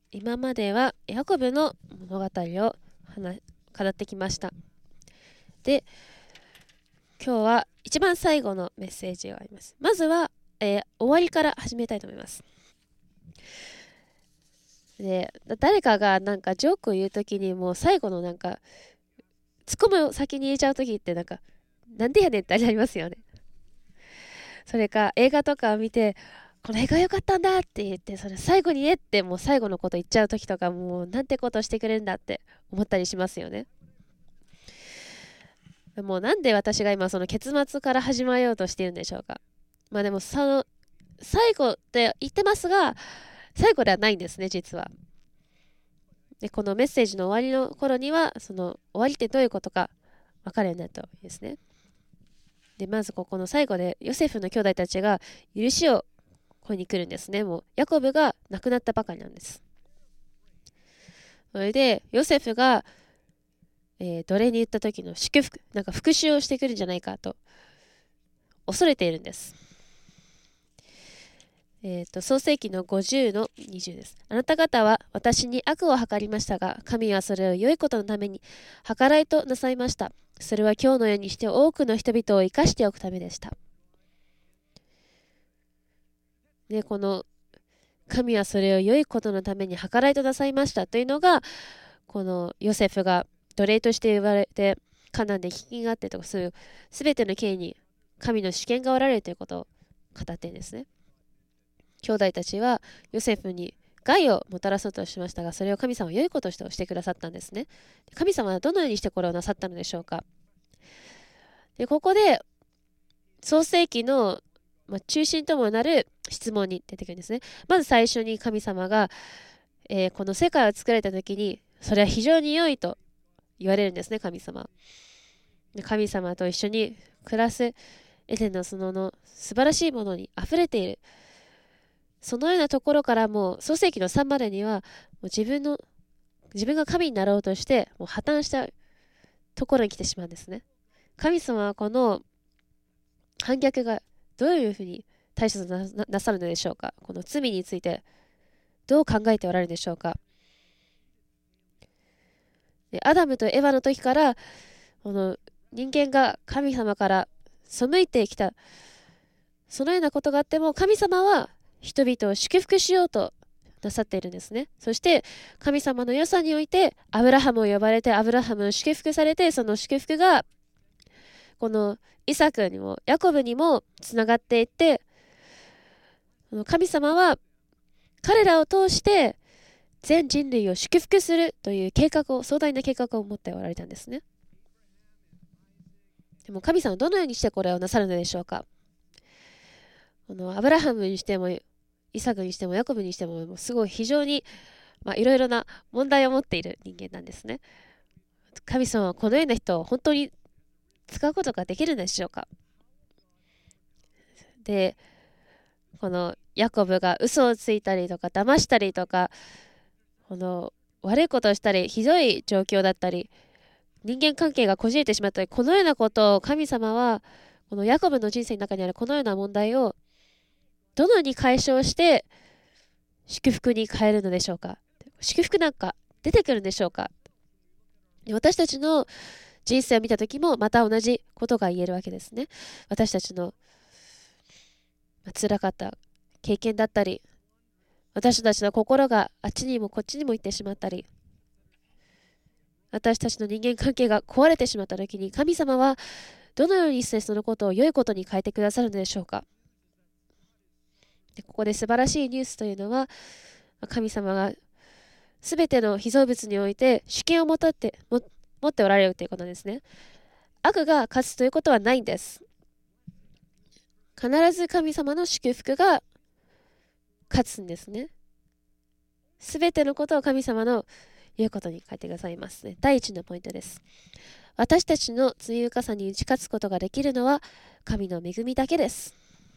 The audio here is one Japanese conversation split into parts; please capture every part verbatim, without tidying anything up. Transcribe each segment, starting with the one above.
今まではヤコブの物語を話語ってきました。で、今日は一番最後のメッセージがあります。まずは、えー終わりから始めたいと思います。で、誰かがなんかジョークを言うときにもう最後のなんかツッコミを先に入れちゃうときってなんかなんでやねんってなりますよね。それか映画とかを見てこの映画良かったんだって言ってそれ最後にねってもう最後のこと言っちゃうときとかもうなんてことをしてくれるんだって思ったりしますよね。もうなんで私が今その結末から始まようとしているんでしょうか。まあでもその最後って言ってますが最後ではないんですね実は。でこのメッセージの終わりの頃にはその終わりってどういうことか分かるようになるといいですね。でまずここの最後でヨセフの兄弟たちが許しをここに来るんですね。もうヤコブが亡くなったばかりなんです。それでヨセフが、えー奴隷に言った時の祝福なんか復讐をしてくるんじゃないかと恐れているんです。えーと創世記のごじゅうのにじゅうです。あなた方は私に悪を図りましたが神はそれを良いことのために計らいとなさいました。それは今日のようにして多くの人々を生かしておくためでした。でこの神はそれを良いことのために計らいとなさいましたというのがこのヨセフが奴隷として言われてカナンで飢饉があってとかそういう全ての刑に神の主権がおられるということを語っているんですね。兄弟たちはヨセフに害をもたらそうとしましたがそれを神様は良いこととしてくださったんですね。神様はどのようにしてこれをなさったのでしょうか。でここで創世記の、まあ、中心ともなる質問に出てくるんですね。まず最初に神様が、えーこの世界を作られた時にそれは非常に良いと言われるんですね神様。で神様と一緒に暮らすエデンの園の素晴らしいものにあふれているそのようなところからも創世記のさんまでにはもう自分の自分が神になろうとしてもう破綻したところに来てしまうんですね。神様はこの反逆がどういうふうに対処ななさるのでしょうか。この罪についてどう考えておられるでしょうか。でアダムとエヴァの時からこの人間が神様から背いてきたそのようなことがあっても神様は人々を祝福しようとなさっているんですね。そして神様の良さにおいてアブラハムを呼ばれてアブラハムを祝福されてその祝福がこのイサクにもヤコブにもつながっていって神様は彼らを通して全人類を祝福するという計画を壮大な計画を持っておられたんですね。でも神様はどのようにしてこれをなさるのでしょうか。このアブラハムにしてもイサクにしてもヤコブにしてもすごい非常にいろいろな問題を持っている人間なんですね。神様はこのような人を本当に使うことができるんでしょうか。でこのヤコブが嘘をついたりとか騙したりとかこの悪いことをしたりひどい状況だったり人間関係がこじれてしまったりこのようなことを神様はこのヤコブの人生の中にあるこのような問題をどのように解消して祝福に変えるのでしょうか。祝福なんか出てくるんでしょうか。私たちの人生を見た時もまた同じことが言えるわけですね。私たちの辛かった経験だったり私たちの心があっちにもこっちにも行ってしまったり私たちの人間関係が壊れてしまった時に神様はどのようにしてそのことを良いことに変えてくださるのでしょうか。でここで素晴らしいニュースというのは神様が全ての被造物において主権を持っても持っておられるということですね。悪が勝つということはないんです。必ず神様の祝福が勝つんですね。全てのことを神様の言うことに変えてくださいますね。第一のポイントです。私たちの罪深さに打ち勝つことができるのは神の恵みだけです。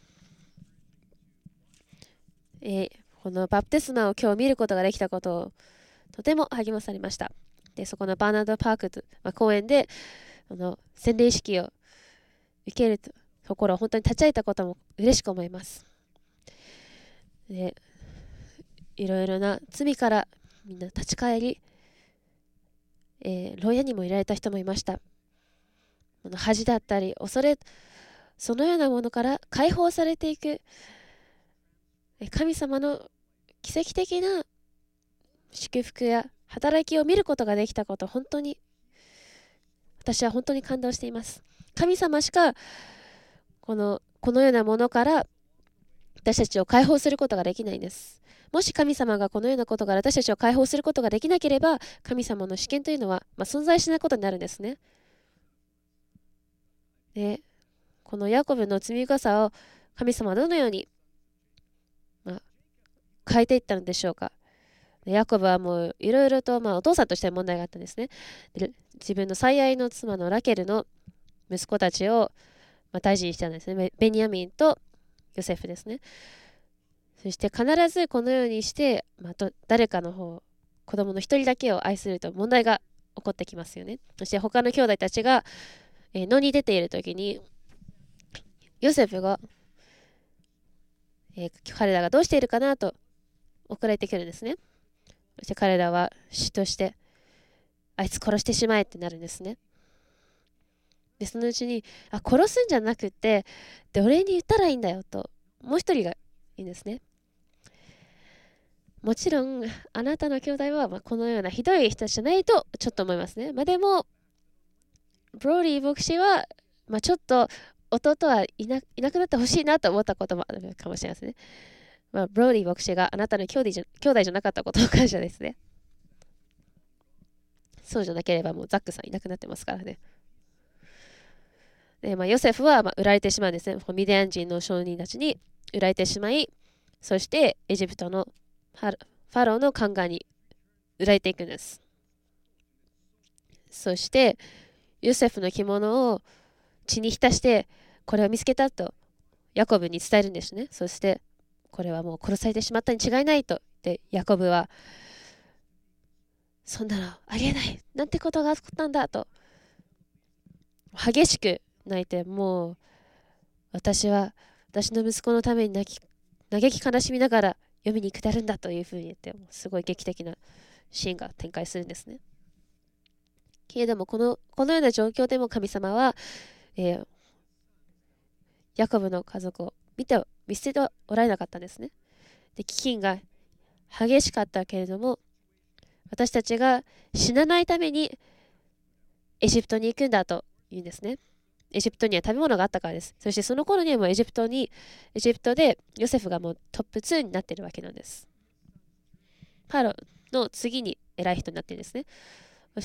えー、このバプテスマを今日見ることができたことをとても励まされました。でそこのバーナードパークと、まあ、公園であの洗礼式を受けるところを本当に立ち会えたことも嬉しく思います。でいろいろな罪からみんな立ち返り、えー、牢屋にもいられた人もいました。この恥だったり恐れ、そのようなものから解放されていく、神様の奇跡的な祝福や働きを見ることができたこと、本当に私は本当に感動しています。神様しかこのこのようなものから私たちを解放することができないんです。もし神様がこのようなことから私たちを解放することができなければ、神様の主権というのは、まあ、存在しないことになるんですね。で、このヤコブの罪深さを神様はどのように、まあ、変えていったのでしょうか。ヤコブはもういろいろと、まあ、お父さんとして問題があったんですね。で、自分の最愛の妻のラケルの息子たちを、まあ、大事にしたんですね。ベニヤミンとヨセフですね。そして必ずこのようにして、まあ、と誰かの方、子供の一人だけを愛すると問題が起こってきますよね。そして他の兄弟たちが、えー野に出ている時に、ヨセフが、えー彼らがどうしているかなと送られてくるんですね。そして彼らは嫉妬して、あいつ殺してしまえってなるんですね。で、そのうちに、あ、殺すんじゃなくて、で、俺に言ったらいいんだよと、もう一人がいいんですね。もちろん、あなたの兄弟は、まあ、このようなひどい人じゃないと、ちょっと思いますね。まあ、でも、ブローディー牧師は、まあ、ちょっと、弟はいな、いなくなってほしいなと思ったこともあるかもしれませんね。まあ、ブローディー牧師があなたの兄弟じゃ、兄弟じゃなかったことの感謝ですね。そうじゃなければもうザックさんいなくなってますからね。で、まあ、ヨセフはまあ売られてしまうんですね。ミディアン人の商人たちに売られてしまい、そしてエジプトのファローの宦官に売られていくんです。そしてヨセフの着物を血に浸してこれを見つけたとヤコブに伝えるんですね。そしてこれはもう殺されてしまったに違いないと言ってヤコブはそんなのありえないなんてことがあったんだと激しく泣いて、もう私は私の息子のために泣き嘆き悲しみながら読みに下るんだというふうに言って、すごい劇的なシーンが展開するんですね。けれどもこのこのような状況でも神様は、えー、ヤコブの家族を見て見捨てておられなかったんですね。で、飢饉が激しかったけれども、私たちが死なないためにエジプトに行くんだと言うんですね。エジプトには食べ物があったからです。そしてその頃にはもうエジプトに、エジプトでヨセフがもうトップツーになっているわけなんです。パロの次に偉い人になっているんですね。そして、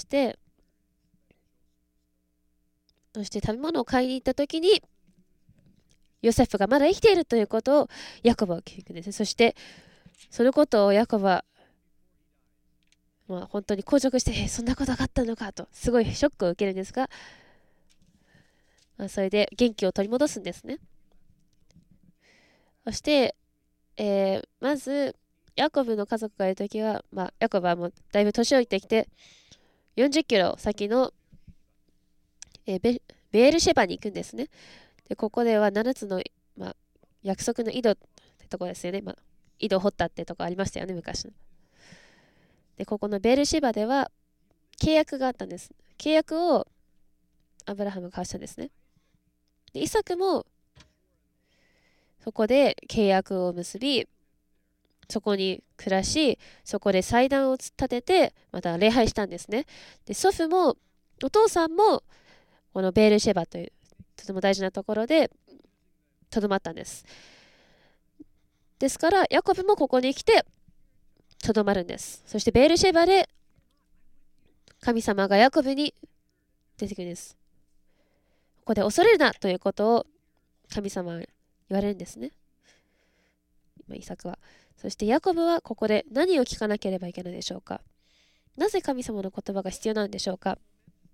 そして食べ物を買いに行った時に、ヨセフがまだ生きているということをヤコブは聞くんです。そして、そのことをヤコブは、まあ、本当に硬直して、え、そんなことがあったのかと、すごいショックを受けるんですが、まあ、それで元気を取り戻すんですね。そして、えー、まず、ヤコブの家族がいるときは、まあ、ヤコブはもうだいぶ年老いてきて、よんじゅっキロ先の、えー、ベ、ベールシェバに行くんですね。で、ここではななつの、まあ、約束の井戸ってとこですよね。まあ、井戸を掘ったってとこありましたよね、昔。で、ここのベールシェバでは契約があったんです。契約をアブラハムが交わしたんですね。で、イサクもそこで契約を結び、そこに暮らし、そこで祭壇を立てて、また礼拝したんですね。で、祖父も、お父さんも、このベールシェバという、とても大事なところで、とどまったんです。ですから、ヤコブもここに来て、とどまるんです。そして、ベールシェバで、神様がヤコブに出てくるんです。ここで恐れるなということを、神様は言われるんですね。イサクは。そしてヤコブはここで何を聞かなければいけないでしょうか。なぜ神様の言葉が必要なんでしょうか。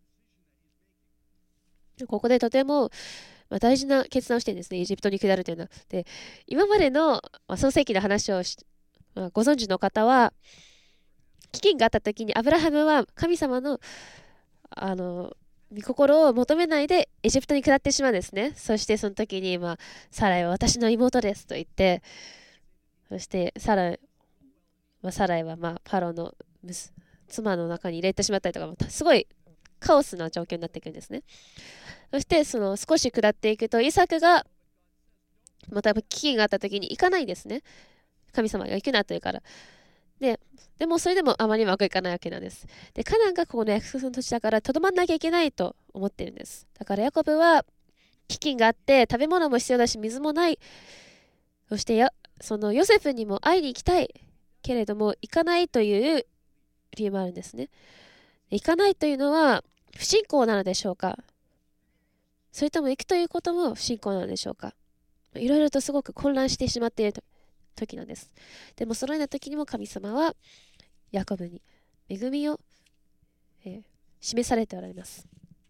ここでとても、まあ、大事な決断をしてるんですね。エジプトに下るというのは。で、今までの、まあ、創世記の話をし、まあ、ご存知の方は、飢饉があった時にアブラハムは神様のあの御心を求めないでエジプトに下ってしまうんですね。そしてその時に、まあ、サライは私の妹ですと言って、そしてサライ、まあ、サライはまあパロの妻の中に入れてしまったりとか、すごいカオスな状況になっていくんですね。そしてその少し下っていくと、イサクがまた危機があった時に行かないんですね。神様が行くなというから。で、でもそれでもあまりうまくいかないわけなんです。で、カナンがここの約束の土地だからとどまんなきゃいけないと思ってるんです。だからヤコブは飢饉があって食べ物も必要だし水もない。そしてやそのヨセフにも会いに行きたいけれども行かないという理由もあるんですね。行かないというのは不信仰なのでしょうか、それとも行くということも不信仰なのでしょうか。いろいろとすごく混乱してしまっている時なんです。でもそのような時にも神様はヤコブに恵みを、えー示されておられます。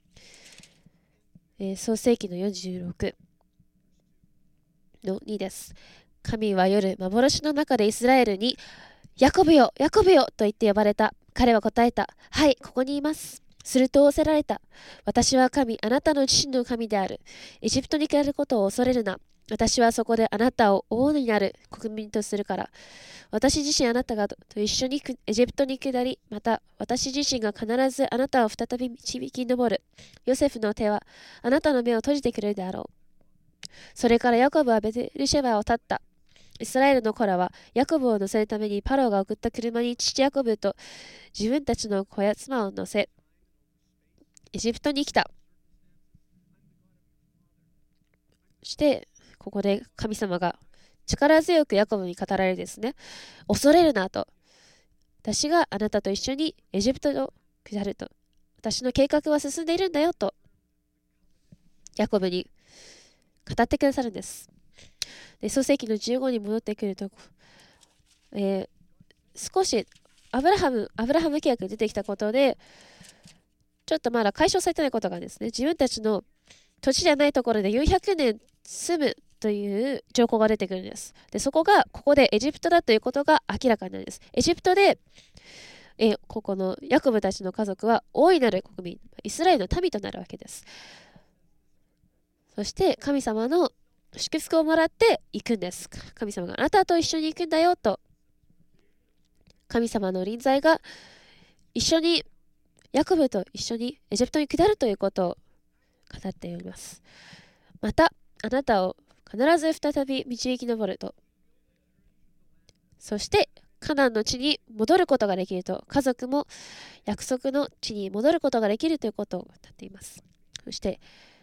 えー創世記のよんじゅうろくのにです。神は夜幻の中でイスラエルにヤコブよヤコブよと言って呼ばれた。彼は答えた。はい、ここにいます。すると仰せられた。私は神、あなたの自身の神である。エジプトに下ることを恐れるな。私はそこであなたを王になる国民とするから。私自身あなたがと一緒にエジプトに下り、また私自身が必ずあなたを再び導き上る。ヨセフの手はあなたの目を閉じてくれるであろう。それからヤコブはベテルシェバを立った。イスラエルの子らはヤコブを乗せるためにパロが送った車に父ヤコブと自分たちの子や妻を乗せ、エジプトに来た。そして、ここで神様が力強くヤコブに語られるですね。恐れるなと。私があなたと一緒にエジプトを下ると。私の計画は進んでいるんだよと。ヤコブに語ってくださるんです。で、創世記のじゅうごに戻ってくると、えー、少しアブラハム、アブラハム契約が出てきたことで、ちょっとまだ解消されてないことがですね、自分たちの土地じゃないところでよんひゃくねん住むという条項が出てくるんです。で、そこがここでエジプトだということが明らかになるんです。エジプトで、えここのヤコブたちの家族は大いなる国民、イスラエルの民となるわけです。そして神様の祝福をもらって行くんです。神様があなたと一緒に行くんだよと。神様の臨在が一緒にヤコブと一緒にエジプトに下るということを語っております。またあなたを必ず再び導き上ると。そしてカナンの地に戻ることができると。家族も約束の地に戻ることができるということを語っています。そして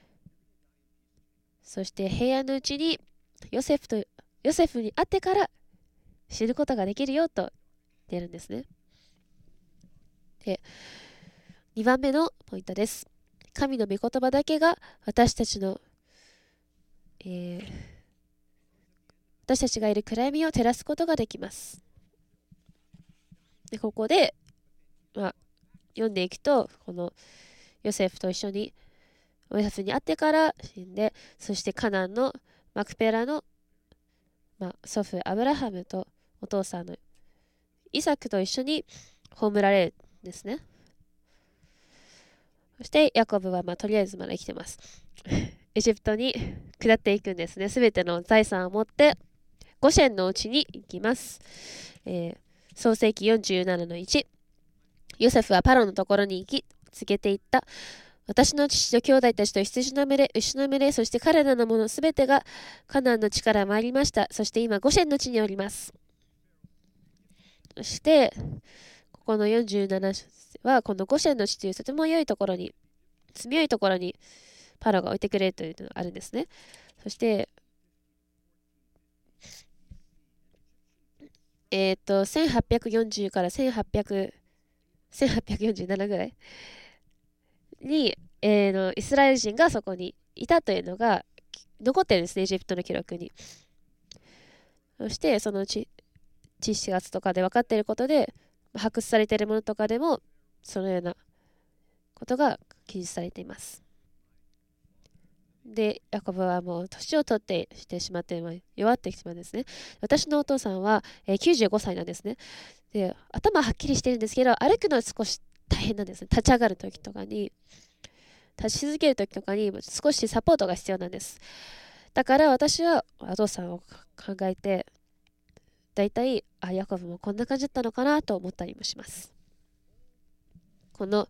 そして平安のうちにヨセフとヨセフに会ってから死ぬことができるよと言っているんですね。で、にばんめのポイントです。神の御言葉だけが私たちの、えー、私たちがいる暗闇を照らすことができます。で、ここで、まあ、読んでいくと、このヨセフと一緒にヨセフに会ってから死んで、そしてカナンのマクペラの、まあ、祖父アブラハムとお父さんのイサクと一緒に葬られるんですね。そしてヤコブはまあとりあえずまだ生きてます。エジプトに下っていくんですね。すべての財産を持ってゴシェンのうちに行きます。えー、創世記よんじゅうななのいち。ヨセフはパロのところに行き告げていった。私の父と兄弟たちと羊の群れ、牛の群れ、そして彼らのものすべてがカナンの地から参りました。そして今ゴシェンの地におります。そしてここのよんじゅうななはこのゴシェンの地というとても良いところに、住みよいところにパロが置いてくれるというのがあるんですね。そしてえっ、ー、とせんはっぴゃくよんじゅうからせんはっぴゃく、せんはっぴゃくよんじゅうななぐらいに、えー、のイスラエル人がそこにいたというのが残ってるんですね、エジプトの記録に。そしてその地地質学とかで分かっていることで、発掘されているものとかでもそのようなことが記述されています。で、ヤコブはもう年を取ってしてしまって弱ってしまうんですね。私のお父さんは、えー、きゅうじゅうごさいなんですね。で、頭はっきりしてるんですけど、歩くのは少し大変なんですね。立ち上がるときとかに、立ち続けるときとかに少しサポートが必要なんです。だから私はお父さんを考えて、だいたい、あ、ヤコブもこんな感じだったのかなと思ったりもします。 この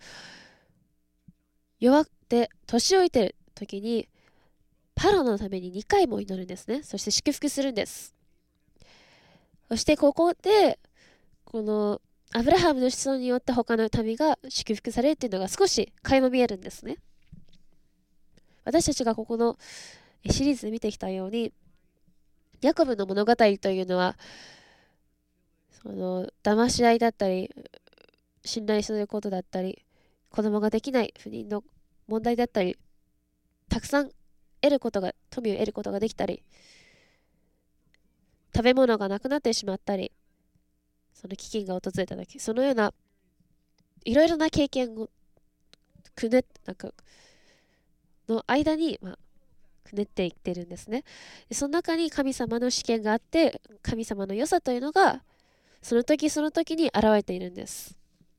弱って年老いてる時にパロのためににかいも祈るんですね。そして祝福するんです。そしてここでこのアブラハムの子孫によって他の民が祝福されるっていうのが少し垣間見えるんですね。私たちがここのシリーズで見てきたように、ヤコブの物語というのはその騙し合いだったり、信頼することだったり、子供ができない不妊の問題だったり、たくさん得ることが富を得ることができたり、食べ物がなくなってしまったり、その飢饉が訪れた時、そのようないろいろな経験をくねなんかの間に、まあ、くねっていってるんですね。でその中に神様の試験があって、神様の良さというのがその時その時に現れているんです。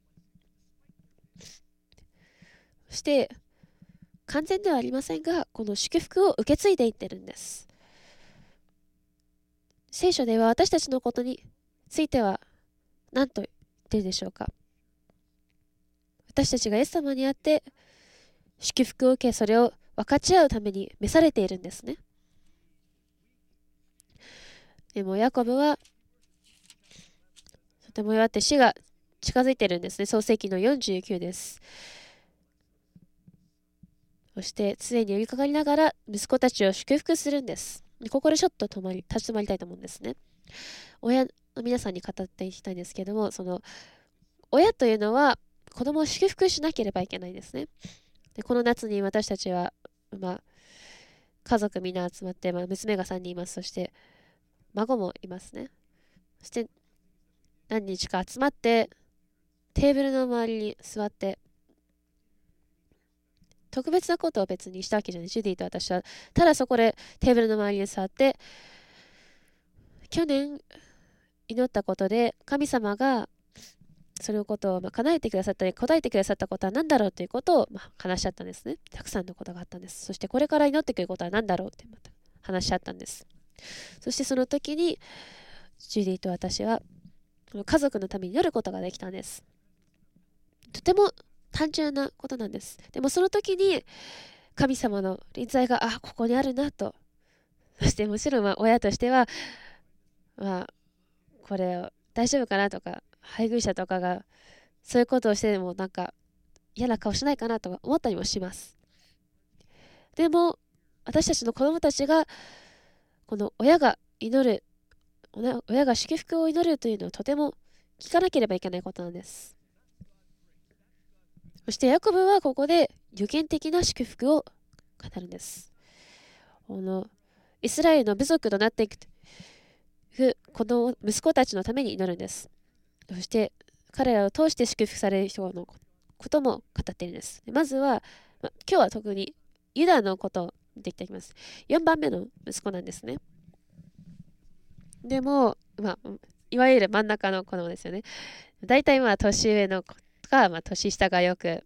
そして完全ではありませんが、この祝福を受け継いでいってるんです。聖書では私たちのことについては何と言っているでしょうか。私たちがイエス様にあって祝福を受け、それを分かち合うために召されているんですね。でもヤコブはとても弱って死が近づいているんですね。創世記のよんじゅうきゅうです。そして常に呼びかかりながら息子たちを祝福するんです。ここでちょっと止まり立ち止まりたいと思うんですね。親の皆さんに語っていきたいんですけども、その親というのは子供を祝福しなければいけないんですね。でこの夏に私たちは、まあ、家族みんな集まって、まあ、娘がさんにんいます。そして孫もいますね。そして何日か集まってテーブルの周りに座って特別なことを別にしたわけじゃない。ジュディと私はただそこでテーブルの周りに座って去年祈ったことで神様がそのことをまあ叶えてくださったり答えてくださったことは何だろうということをまあ話し合ったんですね。たくさんのことがあったんです。そしてこれから祈ってくることは何だろうってまた話し合ったんです。そしてその時にジュディと私は家族のために祈ることができたんです。とても単純なことなんです。でもその時に神様の臨在があここにあるなと、そしてもちろんまあ親としてはまあこれを大丈夫かなとか、配偶者とかがそういうことをしてもなんか嫌な顔しないかなとか思ったりもします。でも私たちの子供たちがこの親が祈る、親が祝福を祈るというのをとても聞かなければいけないことなんです。そしてヤコブはここで予言的な祝福を語るんです。このイスラエルの部族となっていくこの息子たちのために祈るんです。そして彼らを通して祝福される人のことも語っているんです。まずは、ま、今日は特にユダのことを見ていきます。よんばんめの息子なんですね。でも、まあ、いわゆる真ん中の子供ですよね。大体まあ年上の子とか、まあ、年下がよく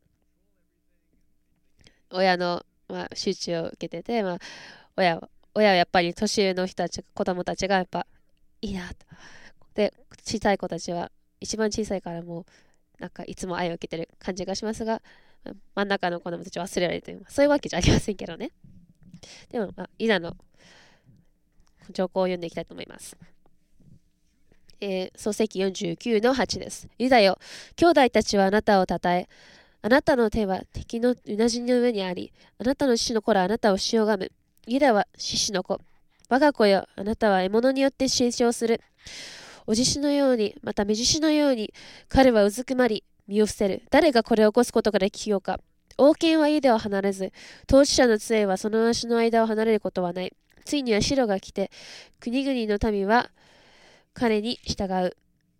親の、まあ、集中を受けてて、まあ、親は親はやっぱり年上の人たち、子供たちがやっぱいいなと。で、小さい子たちは一番小さいからもうなんかいつも愛を受けてる感じがしますが、真ん中の子供たちは忘れられるという、そういうわけじゃありませんけどね。でも、まあ、イダの条項を読んでいきたいと思います。えー、創世記よんじゅうきゅうのはちです。ユダよ、兄弟たちはあなたをたたえ、あなたの手は敵のうなじの上にあり、あなたの父の子らあなたを塩がむ。ユダは獅子の子。我が子よ、あなたは獲物によって成長する。お獅子のように、また目獅子のように、彼はうずくまり、身を伏せる。誰がこれを起こすことができようか。王権はユダを離れず、統治者の杖はその足の間を離れることはない。ついには白が来て、国々の民は彼に従う。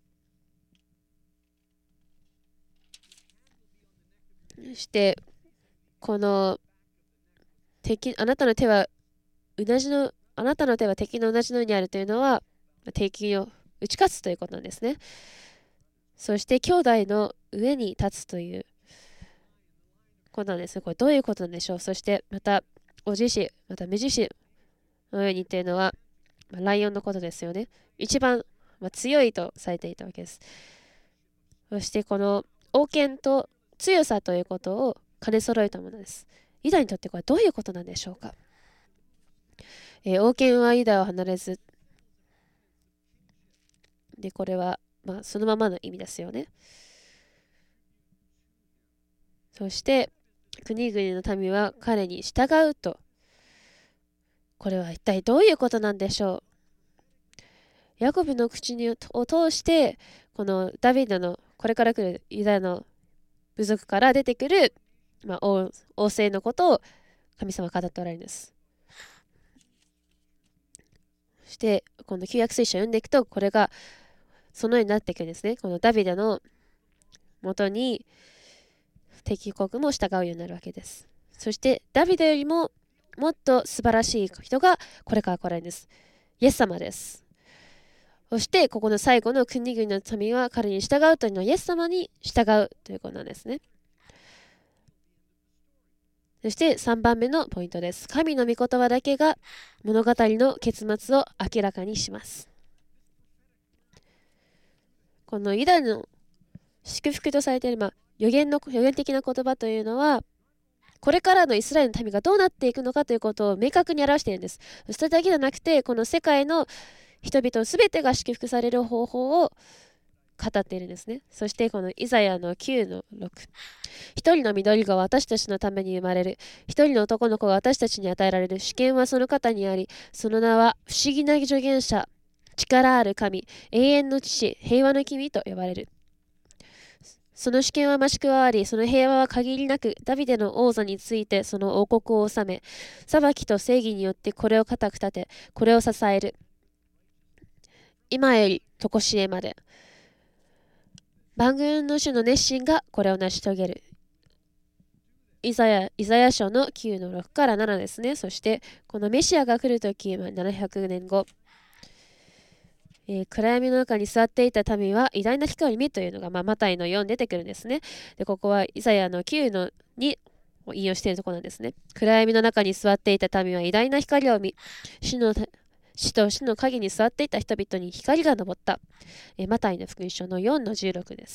そして、この敵、あなたの手はうなじの、あなたの手は敵のうなじの上にあるというのは、敵を打ち勝つということなんですね。そして兄弟の上に立つということなんです。これどういうことなんでしょう。そしてまたお獅子、また目獅子のようにっていうのは、まあ、ライオンのことですよね。一番、まあ、強いとされていたわけです。そしてこの王権と強さということを兼ね揃えたものです。ユダにとってこれはどういうことなんでしょうか。えー、王権はユダを離れず、で、これは、まあ、そのままの意味ですよね。そして、国々の民は彼に従うと。これは一体どういうことなんでしょう。ヤコブの口にを通して、このダビデの、これから来るユダの部族から出てくる、まあ、王、王政のことを神様は語っておられるんです。そして、この旧約聖書を読んでいくと、これがそのようになっていくんですね。このダビデのもとに敵国も従うようになるわけです。そして、ダビデよりももっと素晴らしい人がこれから来られるんです。イエス様です。そして、ここの最後の国々の民は彼に従うというのはイエス様に従うということなんですね。そしてさんばんめのポイントです。神の御言葉だけが物語の結末を明らかにします。このユダの祝福とされている、まあ、予言の予言的な言葉というのは、これからのイスラエルの民がどうなっていくのかということを明確に表しているんです。それだけじゃなくて、この世界の人々すべてが祝福される方法を語っているんですね。そしてこのイザヤのきゅうのろく。一人の緑が私たちのために生まれる。一人の男の子が私たちに与えられる。主権はその方にあり、その名は不思議な助言者、力ある神、永遠の父、平和の君と呼ばれる。その主権は増し加わり、その平和は限りなく、ダビデの王座についてその王国を治め、裁きと正義によってこれを固く立て、これを支える。今より常しえまで。万軍の主の熱心がこれを成し遂げる。イザヤ、イザヤ書のきゅうのろくからななですね。そして、このメシアが来るとき、ななひゃくねんご、えー、暗闇の中に座っていた民は偉大な光を見というのが、まあ、マタイのよんに出てくるんですね。で、ここはイザヤのきゅうのにを引用しているところなんですね。暗闇の中に座っていた民は偉大な光を見、死の死と死の影に座っていた人々に光が昇った。えマタイの福音書のよんのじゅうろくです。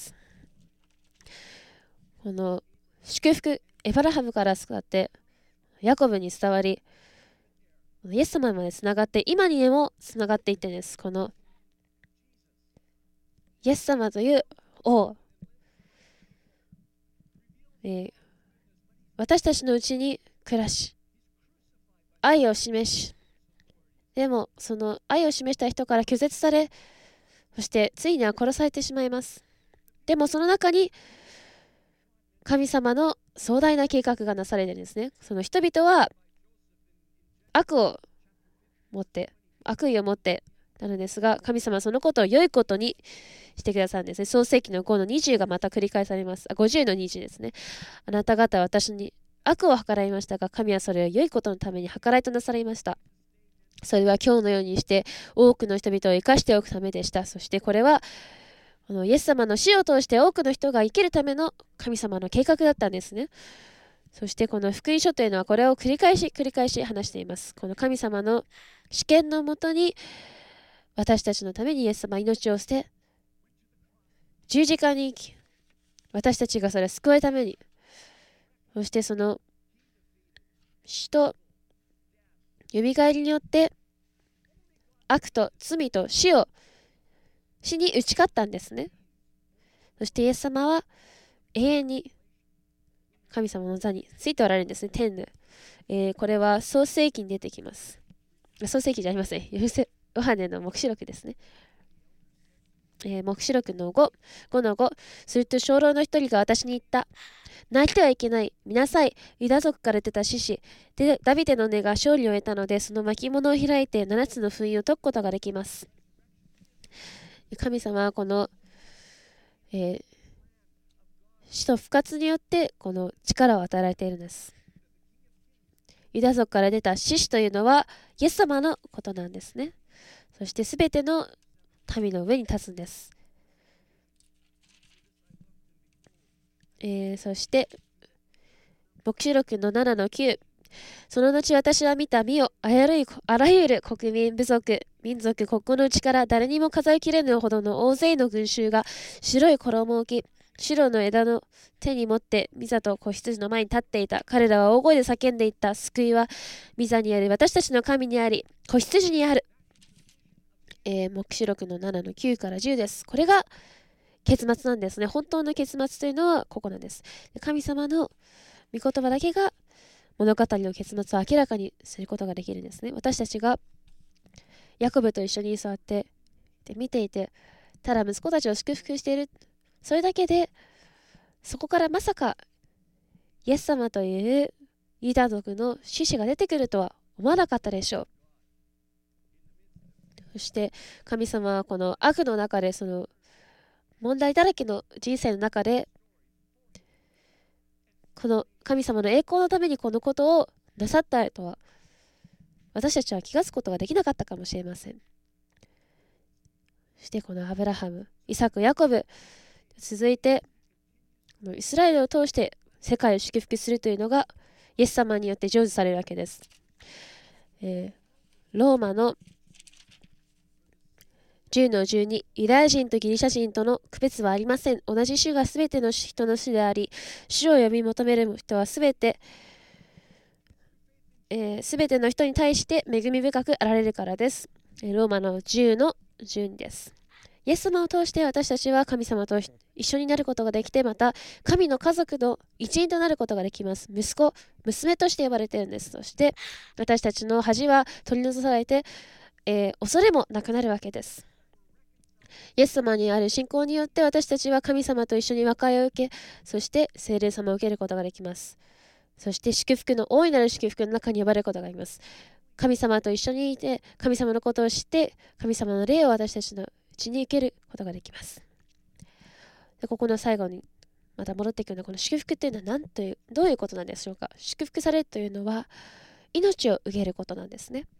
この祝福、エバラハムから伝わって、ヤコブに伝わり、イエス様までつながって、今にもつながっていってです。このイエス様という王、えー、私たちのうちに暮らし、愛を示し、でもその愛を示した人から拒絶され、そしてついには殺されてしまいます。でもその中に神様の壮大な計画がなされているんですね。その人々は悪を持って、悪意を持ってなのですが、神様はそのことを良いことにしてくださるんですね。創世記のごのにじゅうがまた繰り返されます。あ、ごじゅうのにじゅうですね。あなた方は私に悪を計らいましたが、神はそれを良いことのために計らいとなされました。それは今日のようにして多くの人々を生かしておくためでした。そしてこれはこのイエス様の死を通して多くの人が生きるための神様の計画だったんですね。そしてこの福音書というのはこれを繰り返し繰り返し話しています。この神様の主権のもとに私たちのためにイエス様は命を捨て、十字架に生き、私たちがそれを救うために、そしてその死と蘇りによって悪と罪と死を死に打ち勝ったんですね。そしてイエス様は永遠に神様の座についておられるんですね。天の、えー、これは創世記に出てきます。創世記じゃありません。ヨハネの黙示録ですね。えー、黙示録のご、ごのご。すると長老の一人が私に言った。泣いてはいけない。見なさい。ユダ族から出た獅子。で、ダビデの根が勝利を得たので、その巻物を開いて七つの封印を解くことができます。神様はこの、えー、死と復活によってこの力を与えられているんです。ユダ族から出た獅子というのはイエス様のことなんですね。そしてすべての民の上に立つんです。えー、そして黙示録のななのきゅう。その後私は見た見よ、あらゆるあらゆる国民、部族、民族、国のうちから誰にも数えきれぬほどの大勢の群衆が白い衣を着、 白の枝の手に持ってミザと子羊の前に立っていた。彼らは大声で叫んでいった。救いはミザにあり、私たちの神にあり、子羊にある。えー、黙示録のななのきゅうからじゅうです。これが結末なんですね。本当の結末というのはここなんです。神様の御言葉だけが物語の結末を明らかにすることができるんですね。私たちがヤコブと一緒に座ってで見ていて、ただ息子たちを祝福している。それだけで、そこからまさかイエス様というユダ族の獅子が出てくるとは思わなかったでしょう。そして神様はこの悪の中で、その問題だらけの人生の中で、この神様の栄光のためにこのことをなさったとは私たちは気がつくことができなかったかもしれません。そしてこのアブラハム、イサク、ヤコブ、続いてイスラエルを通して世界を祝福するというのがイエス様によって成就されるわけです。えー、ローマのじゅうのじゅうに、ユダヤ人とギリシャ人との区別はありません。同じ主がすべての人の主であり、主を呼び求める人はすべて、す、えー、べての人に対して恵み深くあられるからです。ローマのじゅうのじゅうにです。イエス様を通して私たちは神様と一緒になることができて、また神の家族の一員となることができます。息子、娘として呼ばれているんです。そして私たちの恥は取り除かれて、えー、恐れもなくなるわけです。イエス様にある信仰によって私たちは神様と一緒に和解を受け、そして聖霊様を受けることができます。そして祝福の大いなる祝福の中に呼ばれることがあります。神様と一緒にいて、神様のことを知って、神様の霊を私たちのうちに受けることができます。でここの最後にまた戻っていくようなこの祝福というのは何というどういうことなんでしょうか。祝福されるというのは命を受けることなんですね。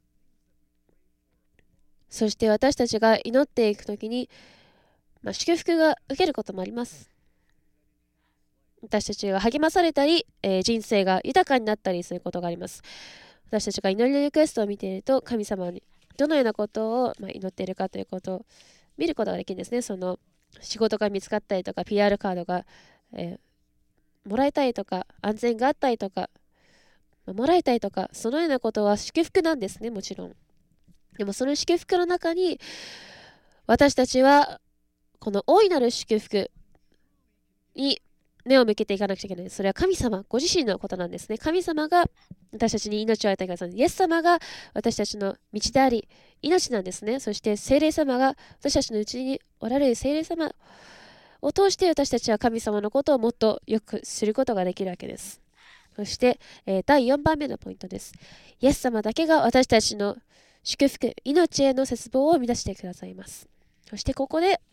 そして私たちが祈っていくときに、まあ、祝福が受けることもあります。私たちが励まされたり、えー、人生が豊かになったりすることがあります。私たちが祈りのリクエストを見ていると、神様にどのようなことを、まあ、祈っているかということを見ることができるんですね。その仕事が見つかったりとか、ピーアール カードが、えー、もらえたりとか、安全があったりとか、まあ、もらえたりとか、そのようなことは祝福なんですね、もちろん。でもその祝福の中に私たちはこの大いなる祝福に目を向けていかなくちゃいけない。それは神様ご自身のことなんですね。神様が私たちに命を与えてくださる。イエス様が私たちの道であり命なんですね。そして聖霊様が私たちのうちにおられる聖霊様を通して私たちは神様のことをもっとよくすることができるわけです。そして、えー、だいよんばんめのポイントです。イエス様だけが私たちの祝福、命への絶望を生み出してくださいます。そしてここで、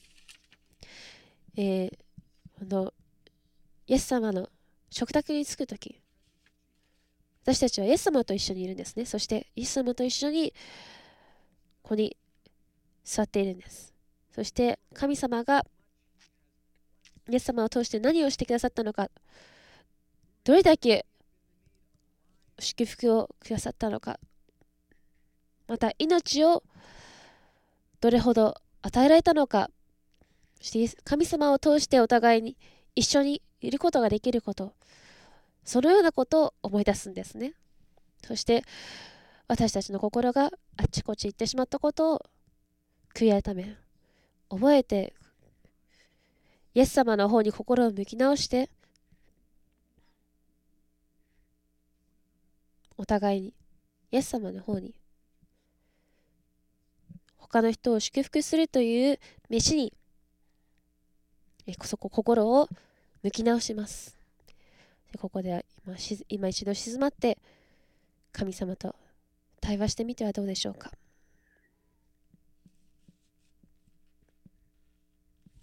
えー、このイエス様の食卓に着くとき、私たちはイエス様と一緒にいるんですね。そしてイエス様と一緒にここに座っているんです。そして神様がイエス様を通して何をしてくださったのか、どれだけ祝福をくださったのか、また命をどれほど与えられたのか、そして神様を通してお互いに一緒にいることができること、そのようなことを思い出すんですね。そして私たちの心があっちこっち行ってしまったことを悔い改め、覚えてイエス様の方に心を向き直して、お互いにイエス様の方に他の人を祝福するという飯にそこ心を向き直します。でここでは 今, 今一度静まって神様と対話してみてはどうでしょうか。